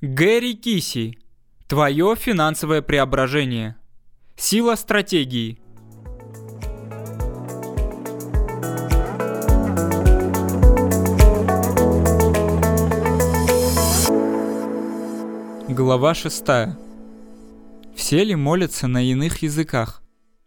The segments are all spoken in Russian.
Гэри Киси. Твое финансовое преображение. Сила стратегии. Глава 6. Все ли молятся на иных языках?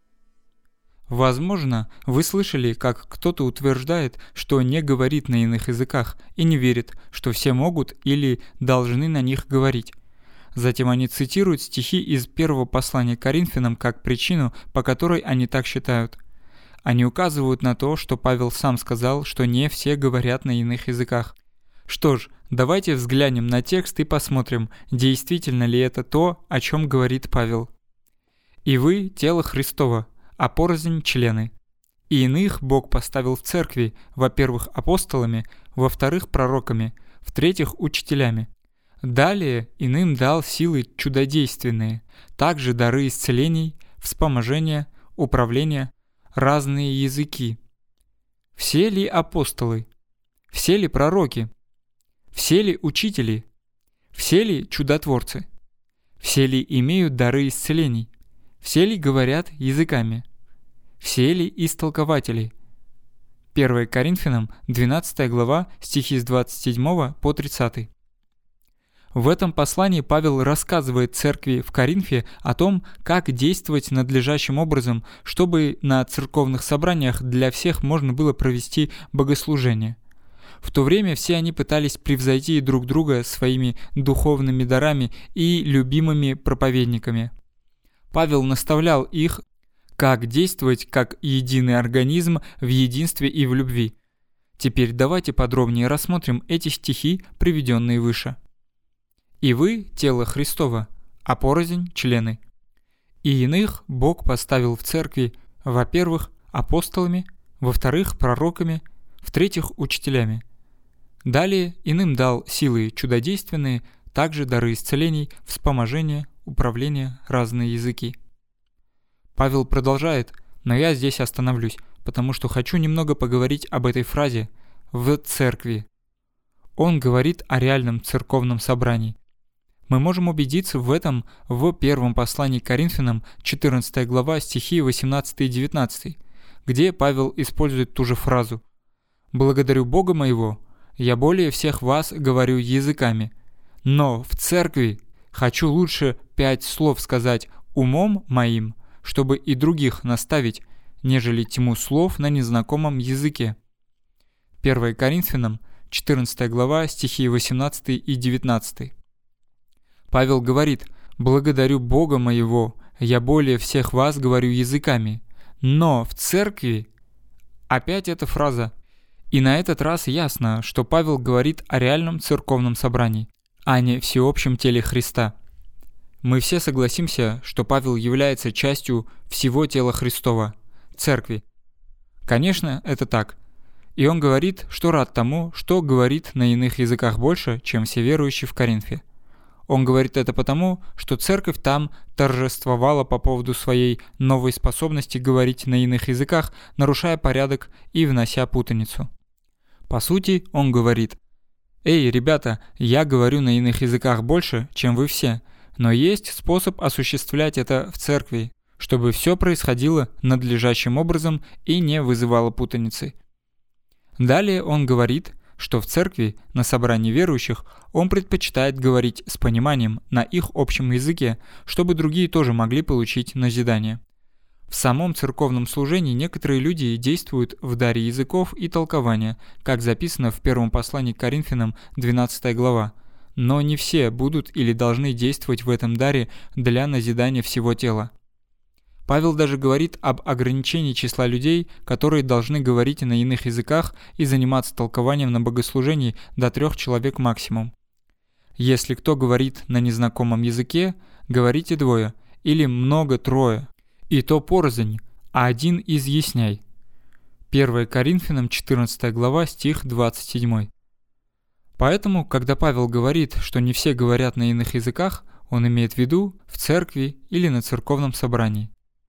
Возможно, вы слышали, как кто-то утверждает, что не говорит на иных языках и не верит, что все могут или должны на них говорить. Затем они цитируют стихи из первого послания к Коринфянам как причину, по которой они так считают. Они указывают на то, что Павел сам сказал, что не все говорят на иных языках. Что ж, давайте взглянем на текст и посмотрим, действительно ли это то, о чем говорит Павел. «И вы – тело Христово, а порознь – члены. И иных Бог поставил в церкви, во-первых, апостолами, во-вторых, пророками, в-третьих, учителями. Далее иным дал силы чудодейственные, также дары исцелений, вспоможения, управления, разные языки. Все ли апостолы? Все ли пророки? Все ли учители? Все ли чудотворцы? Все ли имеют дары исцелений? Все ли говорят языками? Все ли истолкователи?» 1 Коринфянам, 12 глава, стихи с 27 по 30. В этом послании Павел рассказывает церкви в Коринфе о том, как действовать надлежащим образом, чтобы на церковных собраниях для всех можно было провести богослужение. В то время все они пытались превзойти друг друга своими духовными дарами и любимыми проповедниками. Павел наставлял их, как действовать как единый организм в единстве и в любви. Теперь давайте подробнее рассмотрим эти стихи, приведенные выше. «И вы – тело Христово, а порознь – члены. И иных Бог поставил в церкви, во-первых, апостолами, во-вторых, пророками, в-третьих, учителями. Далее иным дал силы чудодейственные, также дары исцелений, вспоможения, управления, разные языки». Павел продолжает, но я здесь остановлюсь, потому что хочу немного поговорить об этой фразе «в церкви». Он говорит о реальном церковном собрании. Мы можем убедиться в этом в первом послании к Коринфянам, 14 глава, стихи 18 и 19, где Павел использует ту же фразу «Благодарю Бога моего, я более всех вас говорю языками, но в церкви хочу лучше 5 слов сказать умом моим, чтобы и других наставить, нежели тьму слов на незнакомом языке». 1 Коринфянам, 14 глава, стихи 18 и 19. Павел говорит: «Благодарю Бога моего, я более всех вас говорю языками, но в церкви...» Опять эта фраза. И на этот раз ясно, что Павел говорит о реальном церковном собрании, а не всеобщем теле Христа. Мы все согласимся, что Павел является частью всего тела Христова, церкви. Конечно, это так. И он говорит, что рад тому, что говорит на иных языках больше, чем все верующие в Коринфе. Он говорит это потому, что церковь там торжествовала по поводу своей новой способности говорить на иных языках, нарушая порядок и внося путаницу. По сути, он говорит: «Эй, ребята, я говорю на иных языках больше, чем вы все, но есть способ осуществлять это в церкви, чтобы все происходило надлежащим образом и не вызывало путаницы». Далее он говорит, что в церкви, на собрании верующих, он предпочитает говорить с пониманием на их общем языке, чтобы другие тоже могли получить назидание. В самом церковном служении некоторые люди действуют в даре языков и толкования, как записано в первом послании к Коринфянам, 12 глава, но не все будут или должны действовать в этом даре для назидания всего тела. Павел даже говорит об ограничении числа людей, которые должны говорить на иных языках и заниматься толкованием на богослужении до 3 человек максимум. Если кто говорит на незнакомом языке, говорите 2, или много 3, и то порознь, а один изъясняй. 1 Коринфянам, 14 глава, стих 27. Поэтому, когда Павел говорит, что не все говорят на иных языках, он имеет в виду в церкви или на церковном собрании.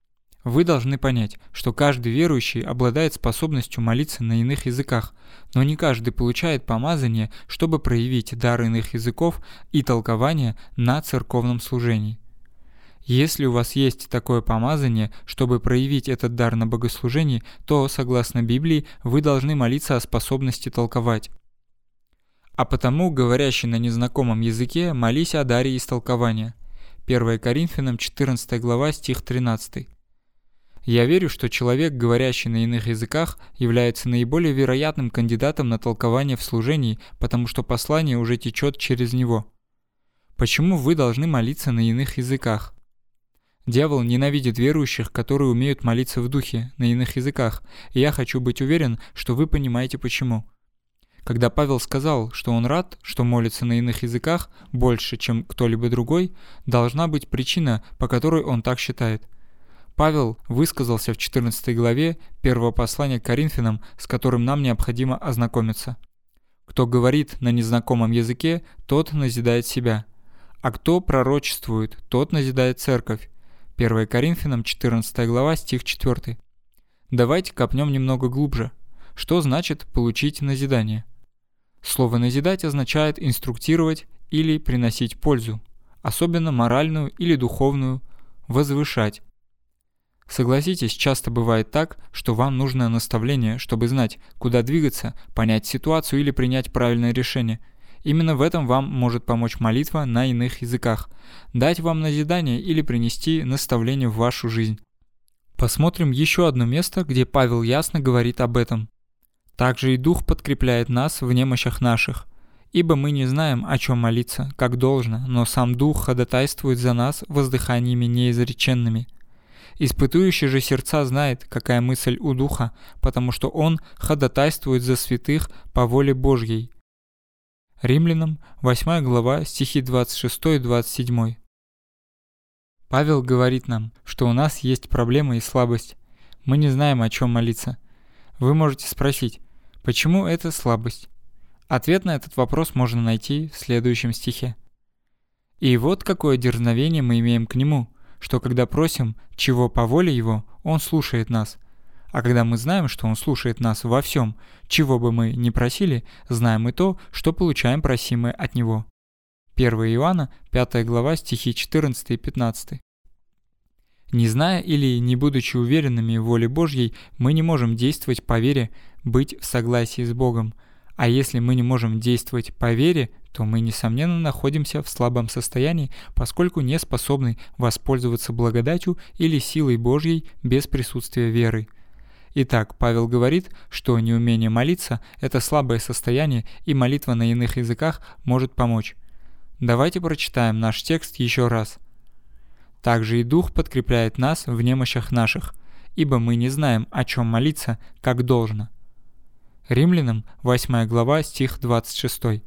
Вы должны понять, что каждый верующий обладает способностью молиться на иных языках, но не каждый получает помазание, чтобы проявить дар иных языков и толкования на церковном служении. Если у вас есть такое помазание, чтобы проявить этот дар на богослужении, то, согласно Библии, вы должны молиться о способности толковать. А потому, говорящий на незнакомом языке, молись о даре истолкования. 1 Коринфянам 14 глава, стих 13. Я верю, что человек, говорящий на иных языках, является наиболее вероятным кандидатом на толкование в служении, потому что послание уже течет через него. Почему вы должны молиться на иных языках? Дьявол ненавидит верующих, которые умеют молиться в духе, на иных языках, и я хочу быть уверен, что вы понимаете почему. Когда Павел сказал, что он рад, что молится на иных языках больше, чем кто-либо другой, должна быть причина, по которой он так считает. Павел высказался в 14 главе первого послания к Коринфянам, с которым нам необходимо ознакомиться. «Кто говорит на незнакомом языке, тот назидает себя, а кто пророчествует, тот назидает церковь». 1 Коринфянам 14 глава, стих 4. Давайте копнем немного глубже. Что значит получить назидание? Слово «назидать» означает инструктировать или приносить пользу, особенно моральную или духовную, возвышать. Согласитесь, часто бывает так, что вам нужно наставление, чтобы знать, куда двигаться, понять ситуацию или принять правильное решение. Именно в этом вам может помочь молитва на иных языках, дать вам назидание или принести наставление в вашу жизнь. Посмотрим еще одно место, где Павел ясно говорит об этом. «Также и Дух подкрепляет нас в немощах наших, ибо мы не знаем, о чем молиться, как должно, но сам Дух ходатайствует за нас воздыханиями неизреченными. Испытующий же сердца знает, какая мысль у Духа, потому что Он ходатайствует за святых по воле Божьей». Римлянам 8 глава, стихи 26-27. Павел говорит нам, что у нас есть проблема и слабость. Мы не знаем, о чем молиться. Вы можете спросить, почему это слабость? Ответ на этот вопрос можно найти в следующем стихе. «И вот какое дерзновение мы имеем к Нему, что когда просим, чего по воле Его, Он слушает нас. А когда мы знаем, что Он слушает нас во всем, чего бы мы ни просили, знаем и то, что получаем просимое от Него». 1 Иоанна, 5 глава, стихи 14 и 15. Не зная или не будучи уверенными в воле Божьей, мы не можем действовать по вере, быть в согласии с Богом. А если мы не можем действовать по вере, то мы, несомненно, находимся в слабом состоянии, поскольку не способны воспользоваться благодатью или силой Божьей без присутствия веры. Итак, Павел говорит, что неумение молиться – это слабое состояние, и молитва на иных языках может помочь. Давайте прочитаем наш текст еще раз. «Также и Дух подкрепляет нас в немощах наших, ибо мы не знаем, о чем молиться, как должно». Римлянам 8 глава, стих 26.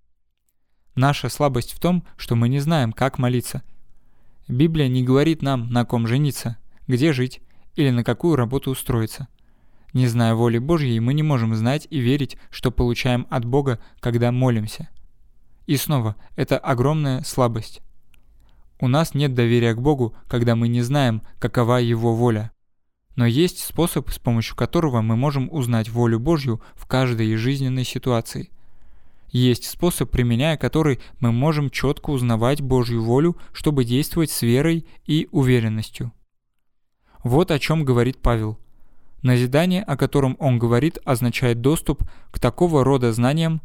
Наша слабость в том, что мы не знаем, как молиться. Библия не говорит нам, на ком жениться, где жить или на какую работу устроиться. Не зная воли Божьей, мы не можем знать и верить, что получаем от Бога, когда молимся. И снова, это огромная слабость. У нас нет доверия к Богу, когда мы не знаем, какова Его воля. Но есть способ, с помощью которого мы можем узнать волю Божью в каждой жизненной ситуации. Есть способ, применяя который мы можем четко узнавать Божью волю, чтобы действовать с верой и уверенностью. Вот о чем говорит Павел. Назидание, о котором он говорит, означает доступ к такого рода знаниям,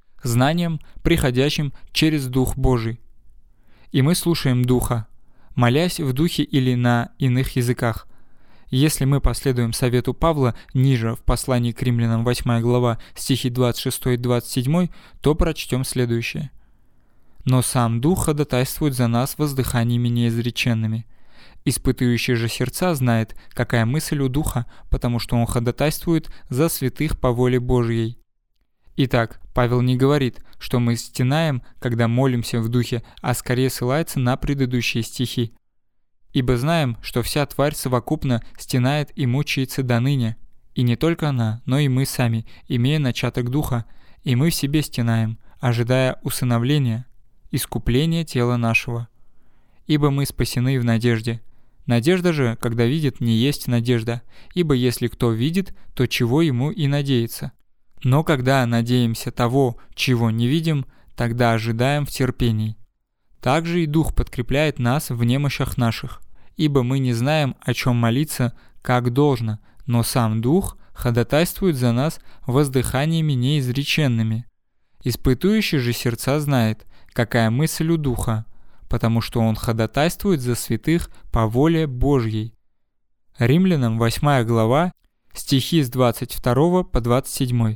приходящим через Дух Божий. И мы слушаем Духа, молясь в Духе или на иных языках. Если мы последуем совету Павла ниже в послании к Римлянам 8 глава, стихи 26-27, то прочтем следующее. «Но сам Дух ходатайствует за нас воздыханиями неизреченными. Испытующий же сердца знает, какая мысль у Духа, потому что он ходатайствует за святых по воле Божьей». Итак, Павел не говорит, что мы стенаем, когда молимся в Духе, а скорее ссылается на предыдущие стихи. «Ибо знаем, что вся тварь совокупно стенает и мучается доныне, и не только она, но и мы сами, имея начаток Духа, и мы в себе стенаем, ожидая усыновления, искупления тела нашего. Ибо мы спасены в надежде. Надежда же, когда видит, не есть надежда, ибо если кто видит, то чего ему и надеяться. Но когда надеемся того, чего не видим, тогда ожидаем в терпении. Также и Дух подкрепляет нас в немощах наших, ибо мы не знаем, о чем молиться, как должно, но сам Дух ходатайствует за нас воздыханиями неизреченными. Испытующий же сердца знает, какая мысль у Духа, потому что он ходатайствует за святых по воле Божьей. Римлянам 8 глава, стихи с 22 по 27.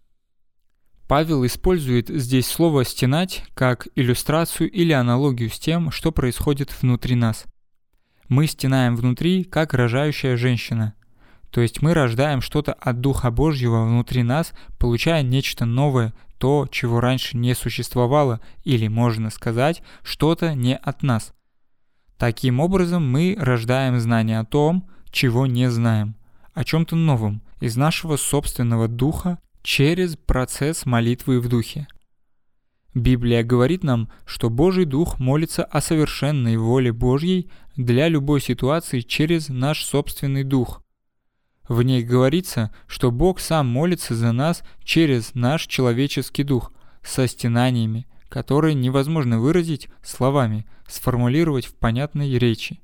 Павел использует здесь слово «стенать» как иллюстрацию или аналогию с тем, что происходит внутри нас. Мы стенаем внутри, как рожающая женщина. То есть мы рождаем что-то от Духа Божьего внутри нас, получая нечто новое, то, чего раньше не существовало, или, можно сказать, что-то не от нас. Таким образом, мы рождаем знание о том, чего не знаем, о чем-то новом, из нашего собственного духа, через процесс молитвы в духе. Библия говорит нам, что Божий Дух молится о совершенной воле Божьей для любой ситуации через наш собственный дух. В ней говорится, что Бог сам молится за нас через наш человеческий дух, со стенаниями, которые невозможно выразить словами, сформулировать в понятной речи.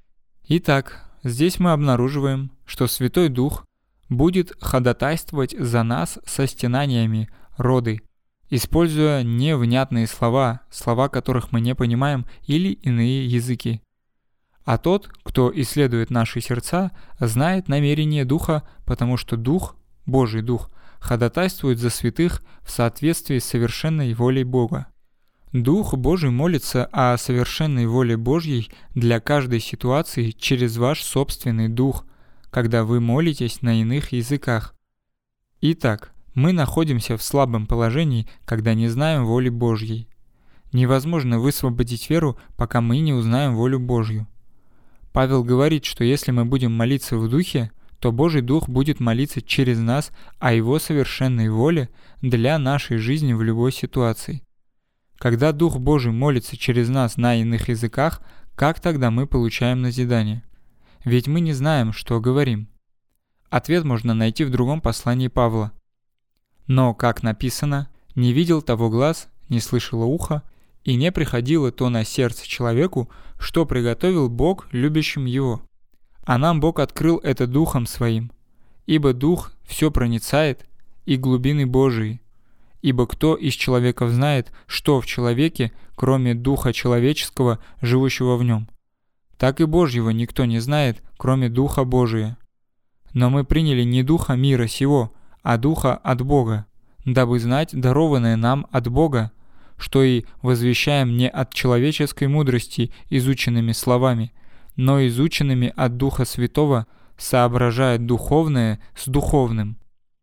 Итак, здесь мы обнаруживаем, что Святой Дух будет ходатайствовать за нас со стенаниями, роды, используя невнятные слова, которых мы не понимаем, или иные языки. А тот, кто исследует наши сердца, знает намерение Духа, потому что Дух, Божий Дух, ходатайствует за святых в соответствии с совершенной волей Бога. Дух Божий молится о совершенной воле Божьей для каждой ситуации через ваш собственный дух, когда вы молитесь на иных языках. Итак, мы находимся в слабом положении, когда не знаем воли Божьей. Невозможно высвободить веру, пока мы не узнаем волю Божью. Павел говорит, что если мы будем молиться в Духе, то Божий Дух будет молиться через нас о Его совершенной воле для нашей жизни в любой ситуации. Когда Дух Божий молится через нас на иных языках, как тогда мы получаем назидание? Ведь мы не знаем, что говорим. Ответ можно найти в другом послании Павла. Но, как написано, «Не видел того глаз, не слышало ухо, и не приходило то на сердце человеку, что приготовил Бог любящим его. А нам Бог открыл это Духом Своим, ибо Дух все проницает, и глубины Божии. Ибо кто из человеков знает, что в человеке, кроме Духа человеческого, живущего в нем? Так и Божьего никто не знает, кроме Духа Божия. Но мы приняли не Духа мира сего, а Духа от Бога, дабы знать дарованное нам от Бога, что и возвещаем не от человеческой мудрости изученными словами, но изученными от Духа Святого, соображая духовное с духовным».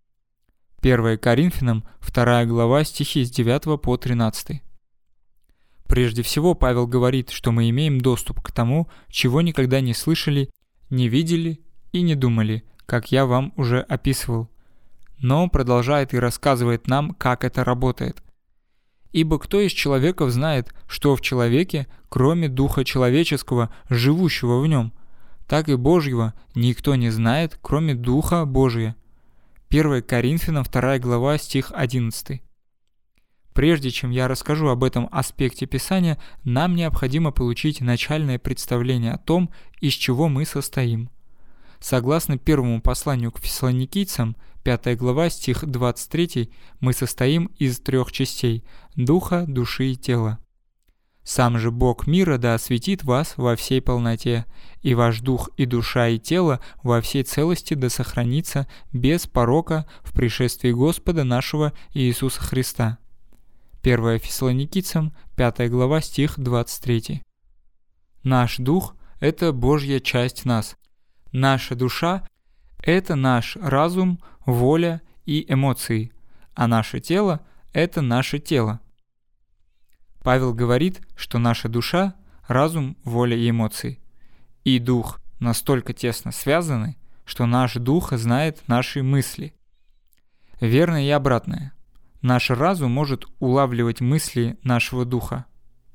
1 Коринфянам 2 глава, стихи с 9 по 13. Прежде всего, Павел говорит, что мы имеем доступ к тому, чего никогда не слышали, не видели и не думали, как я вам уже описывал. Но он продолжает и рассказывает нам, как это работает. «Ибо кто из человеков знает, что в человеке, кроме Духа человеческого, живущего в нем? Так и Божьего никто не знает, кроме Духа Божия». 1 Коринфянам 2 глава, стих 11. Прежде чем я расскажу об этом аспекте Писания, нам необходимо получить начальное представление о том, из чего мы состоим. Согласно первому посланию к фессалоникийцам, 5 глава, стих 23, мы состоим из 3 частей – духа, души и тела. «Сам же Бог мира да осветит вас во всей полноте, и ваш дух и душа и тело во всей целости да сохранится без порока в пришествии Господа нашего Иисуса Христа». 1 Фессалоникийцам, 5 глава, стих 23. Наш дух – это Божья часть нас. Наша душа – это наш разум, воля и эмоции, а наше тело – это наше тело. Павел говорит, что наша душа, разум, воля и эмоции и дух настолько тесно связаны, что наш дух знает наши мысли. Верно и обратное. Наш разум может улавливать мысли нашего духа.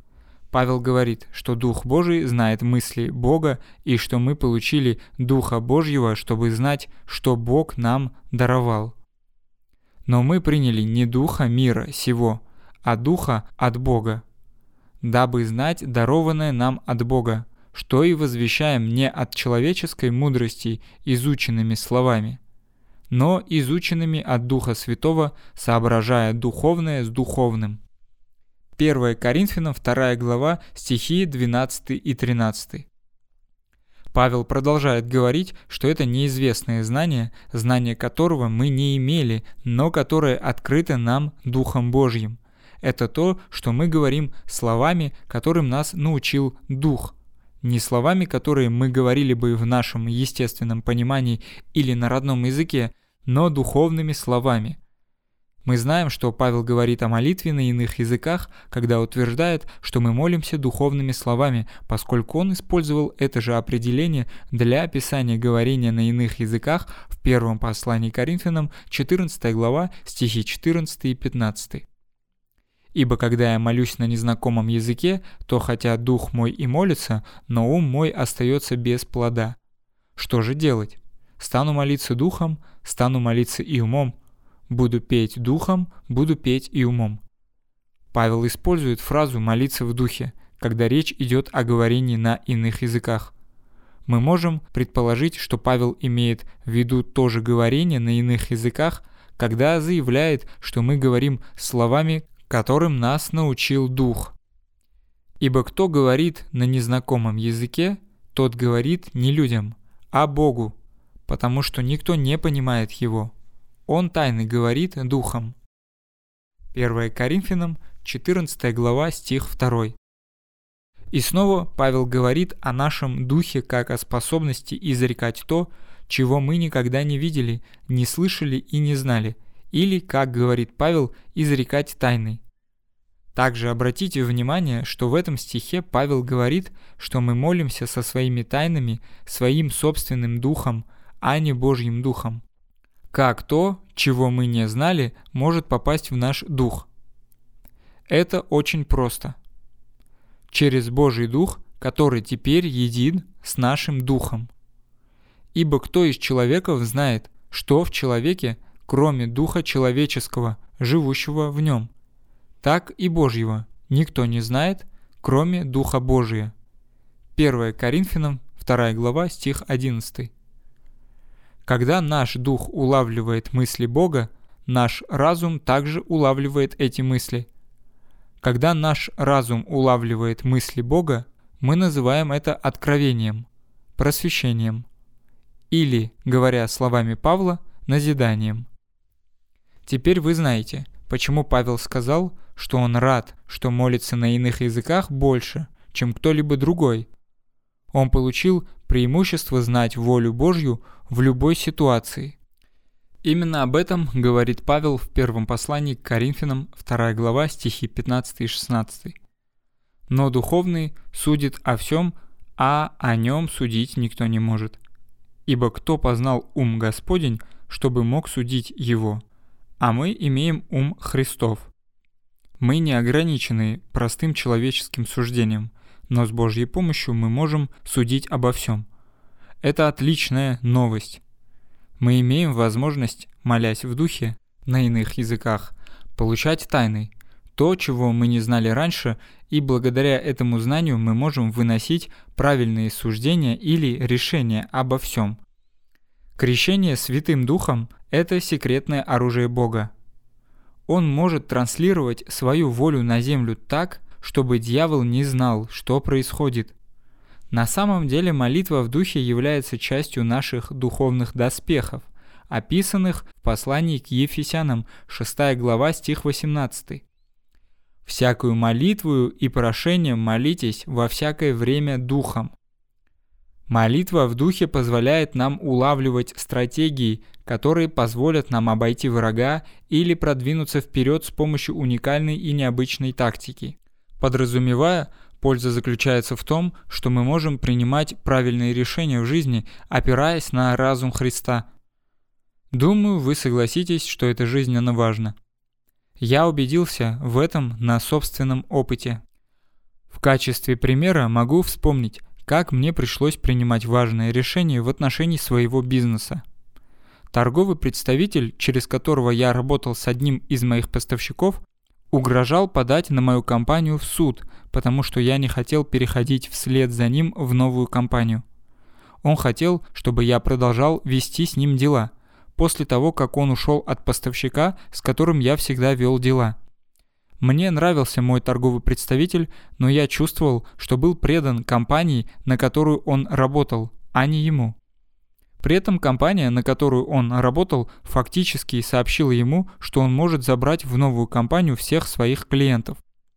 Павел говорит, что Дух Божий знает мысли Бога и что мы получили Духа Божьего, чтобы знать, что Бог нам даровал. Но мы приняли не духа мира сего, а духа от Бога, дабы знать дарованное нам от Бога, что и возвещаем не от человеческой мудрости изученными словами, но изученными от Духа Святого, соображая духовное с духовным. 1 Коринфянам 2 глава, стихи 12 и 13. Павел продолжает говорить, что это неизвестное знание, знание которого мы не имели, но которое открыто нам Духом Божьим. Это то, что мы говорим словами, которым нас научил Дух. Не словами, которые мы говорили бы в нашем естественном понимании или на родном языке, но духовными словами. Мы знаем, что Павел говорит о молитве на иных языках, когда утверждает, что мы молимся духовными словами, поскольку он использовал это же определение для описания говорения на иных языках в первом послании к Коринфянам, 14 глава, стихи 14 и 15. «Ибо когда я молюсь на незнакомом языке, то хотя дух мой и молится, но ум мой остается без плода. Что же делать? Стану молиться духом, стану молиться и умом. Буду петь духом, буду петь и умом». Павел использует фразу «молиться в духе», когда речь идет о говорении на иных языках. Мы можем предположить, что Павел имеет в виду то же говорение на иных языках, когда заявляет, что мы говорим словами, которым нас научил Дух. «Ибо кто говорит на незнакомом языке, тот говорит не людям, а Богу, потому что никто не понимает его. Он тайно говорит Духом». 1 Коринфянам, 14 глава, стих 2. И снова Павел говорит о нашем духе как о способности изрекать то, чего мы никогда не видели, не слышали и не знали, или, как говорит Павел, изрекать тайны. Также обратите внимание, что в этом стихе Павел говорит, что мы молимся со своими тайнами, своим собственным духом, а не Божьим духом. Как то, чего мы не знали, может попасть в наш дух? Это очень просто. Через Божий Дух, который теперь един с нашим духом. Ибо кто из человеков знает, что в человеке, кроме духа человеческого, живущего в нем? Так и Божьего никто не знает, кроме Духа Божия. 1 Коринфянам 2 глава, стих 11. Когда наш дух улавливает мысли Бога, наш разум также улавливает эти мысли. Когда наш разум улавливает мысли Бога, мы называем это откровением, просвещением, или, говоря словами Павла, назиданием. Теперь вы знаете, почему Павел сказал, что он рад, что молится на иных языках больше, чем кто-либо другой. Он получил преимущество знать волю Божью в любой ситуации. Именно об этом говорит Павел в первом послании к Коринфянам, 2 глава, стихи 15 и 16. «Но духовный судит о всем, а о нем судить никто не может. Ибо кто познал ум Господень, чтобы мог судить его? А мы имеем ум Христов». Мы не ограничены простым человеческим суждением, но с Божьей помощью мы можем судить обо всем. Это отличная новость. Мы имеем возможность, молясь в духе, на иных языках, получать тайны, то, чего мы не знали раньше, и благодаря этому знанию мы можем выносить правильные суждения или решения обо всем. Крещение Святым Духом – это секретное оружие Бога. Он может транслировать свою волю на землю так, чтобы дьявол не знал, что происходит. На самом деле молитва в духе является частью наших духовных доспехов, описанных в послании к Ефесянам, 6 глава, стих 18. «Всякую молитвою и прошением молитесь во всякое время духом». Молитва в духе позволяет нам улавливать стратегии, которые позволят нам обойти врага или продвинуться вперед с помощью уникальной и необычной тактики. Подразумевая, польза заключается в том, что мы можем принимать правильные решения в жизни, опираясь на разум Христа. Думаю, вы согласитесь, что это жизненно важно. Я убедился в этом на собственном опыте. В качестве примера могу вспомнить, как мне пришлось принимать важные решения в отношении своего бизнеса. Торговый представитель, через которого я работал с одним из моих поставщиков, угрожал подать на мою компанию в суд, потому что я не хотел переходить вслед за ним в новую компанию. Он хотел, чтобы я продолжал вести с ним дела, после того, как он ушел от поставщика, с которым я всегда вел дела. Мне нравился мой торговый представитель, но я чувствовал, что был предан компании, на которую он работал, а не ему. При этом компания, на которую он работал, фактически сообщила ему, что он может забрать в новую компанию всех своих клиентов.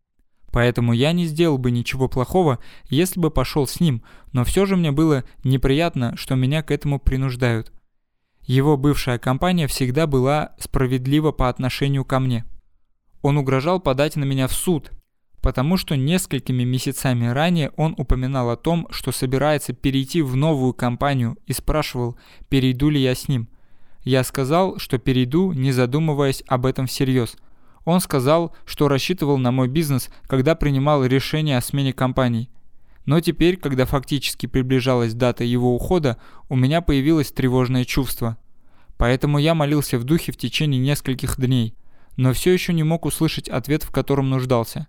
Поэтому я не сделал бы ничего плохого, если бы пошел с ним, но все же мне было неприятно, что меня к этому принуждают. Его бывшая компания всегда была справедлива по отношению ко мне. Он угрожал подать на меня в суд, потому что несколькими месяцами ранее он упоминал о том, что собирается перейти в новую компанию и спрашивал, перейду ли я с ним. Я сказал, что перейду, не задумываясь об этом всерьез. Он сказал, что рассчитывал на мой бизнес, когда принимал решение о смене компаний. Но теперь, когда фактически приближалась дата его ухода, у меня появилось тревожное чувство. Поэтому я молился в духе в течение нескольких дней, но все еще не мог услышать ответ, в котором нуждался.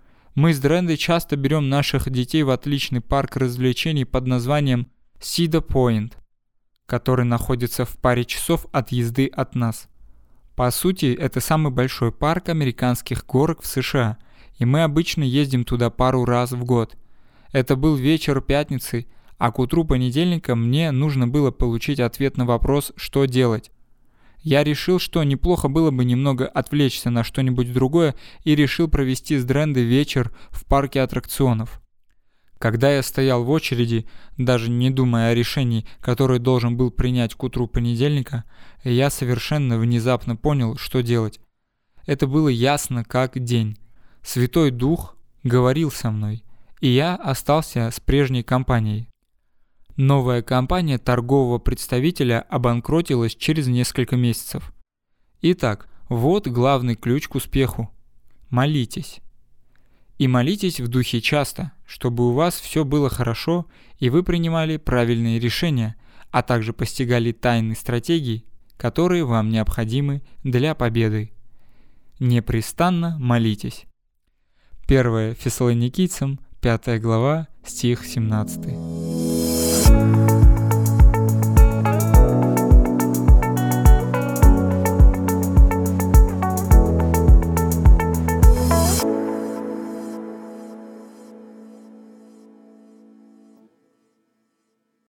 Мы с Дрендой часто берем наших детей в отличный парк развлечений под названием Cedar Point, который находится в паре часов от езды от нас. По сути, это самый большой парк американских горок в США, и мы обычно ездим туда пару раз в год. Это был вечер пятницы, а к утру понедельника мне нужно было получить ответ на вопрос, что делать. Я решил, что неплохо было бы немного отвлечься на что-нибудь другое и решил провести с Дрендой вечер в парке аттракционов. Когда я стоял в очереди, даже не думая о решении, которое должен был принять к утру понедельника, я совершенно внезапно понял, что делать. Это было ясно как день. Святой Дух говорил со мной, и я остался с прежней компанией. Новая компания торгового представителя обанкротилась через несколько месяцев. Итак, вот главный ключ к успеху. Молитесь. И молитесь в духе часто, чтобы у вас все было хорошо и вы принимали правильные решения, а также постигали тайны стратегий, которые вам необходимы для победы. Непрестанно молитесь. 1 Фессалоникийцам, 5 глава, стих 17.